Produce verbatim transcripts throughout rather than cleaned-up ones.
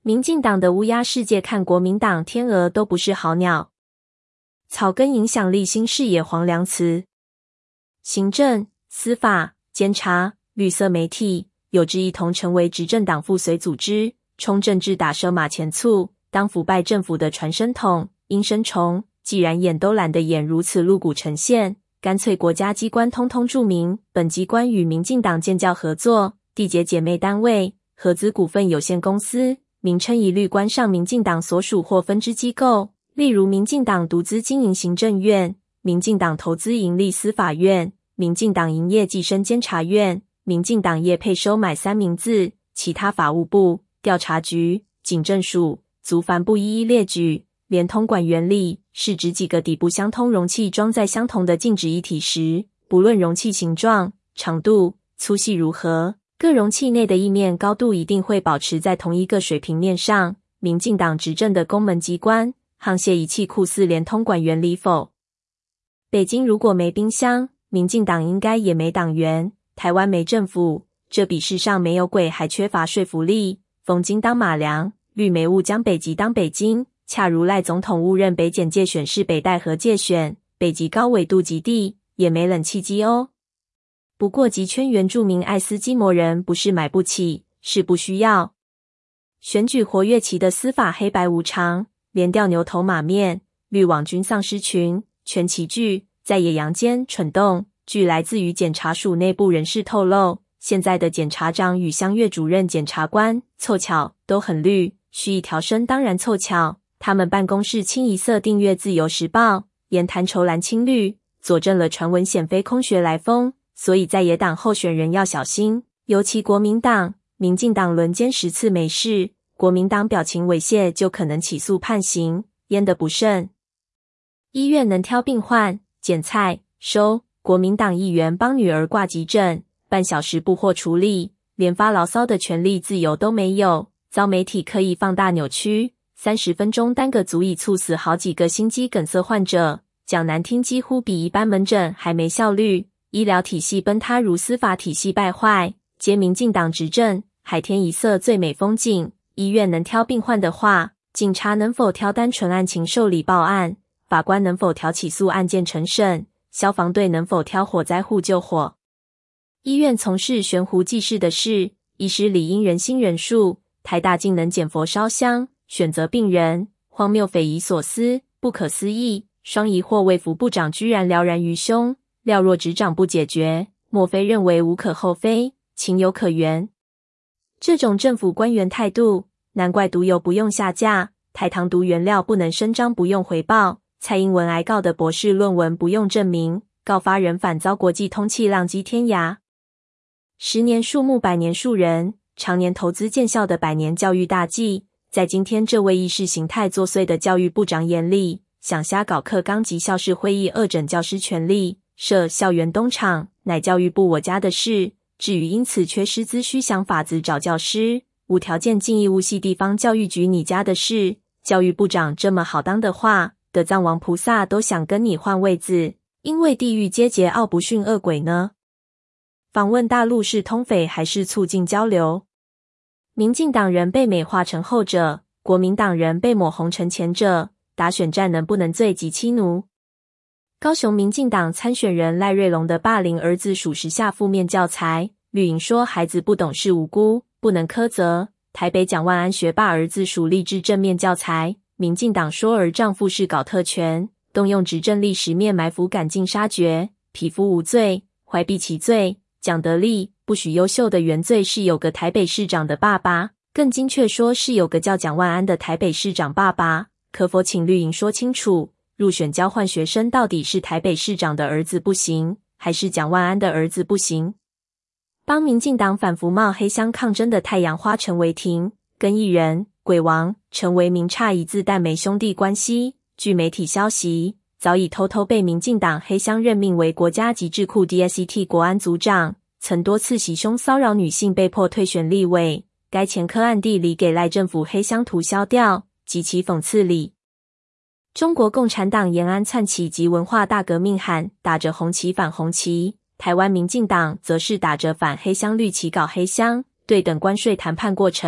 民进党的乌鸦世界看国民党天鹅都不是好鸟。草根影响力新视野黄良慈。行政、司法、监察、绿色媒体有志一同成为执政党附随组织，冲政治打蛇马前卒，当腐败政府的传声筒、应声虫。既然演都懒得演，如此露骨呈现，干脆国家机关通通注明，本机关与民进党建教合作缔结姐妹单位合资股份有限公司，名称一律关上民进党所属或分支机构，例如民进党独资经营行政院、民进党投资营利司法院、民进党营业计生监察院、民进党业配收买三明治，其他法务部、调查局、警政署、族繁部一一列举。连通管原理是指几个底部相通容器装在相同的静止液体时，不论容器形状、长度、粗细如何，各容器内的液面高度一定会保持在同一个水平面上。民进党执政的公门机关，沆瀣一气酷似连通管原理否？北京如果没冰箱，民进党应该也没党员；台湾没政府，这比世上没有鬼还缺乏说服力。逢京当马良，绿媒误将北极当北京。恰如赖总统误认北检界选是北戴河界选，北极高纬度极地，也没冷气机哦。不过极圈原住民爱斯基摩人不是买不起，是不需要。选举活跃期的司法黑白无常，连调牛头马面，绿网军丧尸群，全齐聚，在野阳间蠢动。据来自于检察署内部人士透露，现在的检察长与乡岳主任检察官凑巧都很绿，蓄意调升当然凑巧。他们办公室清一色订阅自由时报，言谈筹蓝青绿，佐证了传闻显非空穴来风，所以在野党候选人要小心，尤其国民党、民进党轮奸十次没事，国民党表情猥亵就可能起诉判刑，淹得不慎。医院能挑病患、捡菜、收，国民党议员帮女儿挂急诊，半小时不获处理，连发牢骚的权利自由都没有，遭媒体刻意放大扭曲。三十分钟单个足以猝死好几个心肌梗塞患者，讲难听几乎比一般门诊还没效率。医疗体系崩塌如司法体系败坏，皆民进党执政，海天一色最美风景。医院能挑病患的话，警察能否挑单纯案情受理报案，法官能否挑起诉案件陈审，消防队能否挑火灾户救火。医院从事悬壶济世的事，医师理应人心人术，台大竟能捡佛烧香选择病人，荒谬匪夷所思，不可思议。双疑惑卫福部长居然了然于胸，料若执掌不解决，莫非认为无可厚非，情有可原？这种政府官员态度，难怪毒油不用下架，台糖毒原料不能声张不用回报，蔡英文挨告的博士论文不用证明，告发人反遭国际通缉浪迹天涯。十年树木百年树人，常年投资建校的百年教育大计，在今天这位意识形态作祟的教育部长眼里，想瞎搞课纲及校事会议恶整教师权利，设校园东厂，乃教育部我家的事。至于因此缺师资需想法子找教师，无条件进义务系地方教育局你家的事。教育部长这么好当的话，的藏王菩萨都想跟你换位子，因为地狱皆桀骜不驯恶鬼呢。访问大陆是通匪还是促进交流？民进党人被美化成后者，国民党人被抹红成前者，打选战能不能罪及妻奴？高雄民进党参选人赖瑞隆的霸凌儿子属时下负面教材，绿营说孩子不懂事无辜，不能苛责。台北蒋万安学霸儿子属励志正面教材，民进党说儿丈夫是搞特权，动用执政历十面埋伏赶尽杀绝，匹夫无罪，怀璧其罪。蒋德利不许优秀的原罪是有个台北市长的爸爸，更精确说是有个叫蒋万安的台北市长爸爸。可否请绿营说清楚，入选交换学生到底是台北市长的儿子不行，还是蒋万安的儿子不行？帮民进党反服贸黑箱抗争的太阳花陈为廷，跟艺人鬼王陈为民差一字但没兄弟关系。据媒体消息，早已偷偷被民进党黑箱任命为国家级智库 D S E T 国安组长，曾多次袭胸骚扰女性，被迫退选立委。该前科暗地里给赖政府黑箱涂销掉，极其讽刺理。中国共产党延安窜起及文化大革命喊打着红旗反红旗，台湾民进党则是打着反黑箱绿旗搞黑箱。对等关税谈判过程，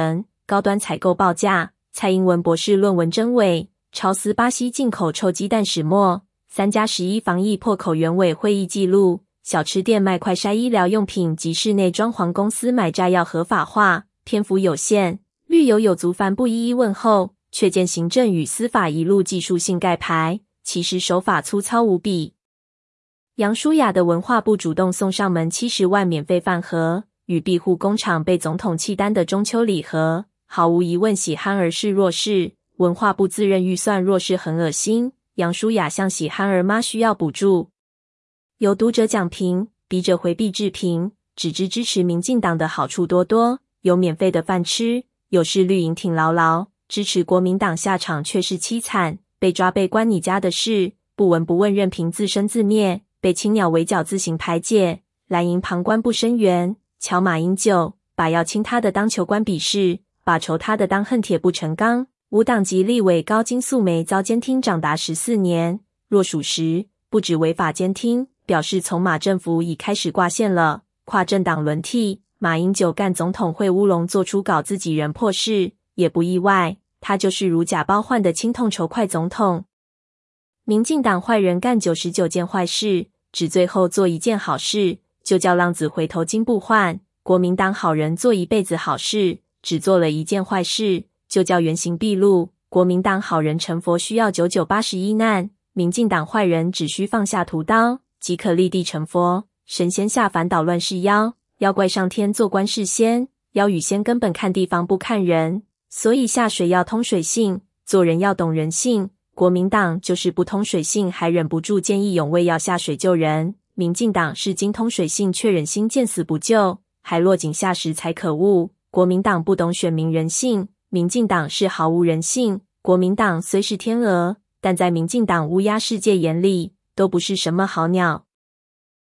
高端采购报价，蔡英文博士论文真伪，超私巴西进口臭鸡蛋始末，三加十一防疫破口原委会议记录，小吃店卖快筛医疗用品及室内装潢公司买炸药合法化，篇幅有限，绿油有足帆不一一问候，却见行政与司法一路技术性盖牌，其实手法粗糙无比。杨舒雅的文化部主动送上门七十万免费饭盒，与庇护工厂被总统弃单的中秋礼盒，毫无疑问喜憨儿是弱势，文化部自认预算弱势很恶心，杨舒雅向喜憨儿妈需要补助。有读者讲评，笔者回避置评，只知支持民进党的好处多多，有免费的饭吃，有视绿营挺牢牢，支持国民党下场却是凄惨，被抓被关你家的事，不闻不问任凭自生自灭，被青鸟围剿自行排解，蓝营旁观不声援，瞧马英九，把要亲他的当球官鄙视，把仇他的当恨铁不成钢。无党籍立委高金素梅遭监听长达十四年，若属实，不止违法监听，表示从马政府已开始挂线了，跨政党轮替，马英九干总统会乌龙做出搞自己人破事，也不意外，他就是如假包换的亲痛仇快总统。民进党坏人干九十九件坏事，只最后做一件好事，就叫浪子回头金不换；国民党好人做一辈子好事，只做了一件坏事，就叫原形毕露。国民党好人成佛需要九九八十一难，民进党坏人只需放下屠刀，即可立地成佛。神仙下凡捣乱是妖，妖怪上天做官是仙，妖与仙根本看地方不看人，所以下水要通水性，做人要懂人性。国民党就是不通水性，还忍不住见义勇为要下水救人；民进党是精通水性，却忍心见死不救，还落井下石才可恶。国民党不懂选民人性，民进党是毫无人性。国民党虽是天鹅，但在民进党乌鸦世界眼里，都不是什么好鸟。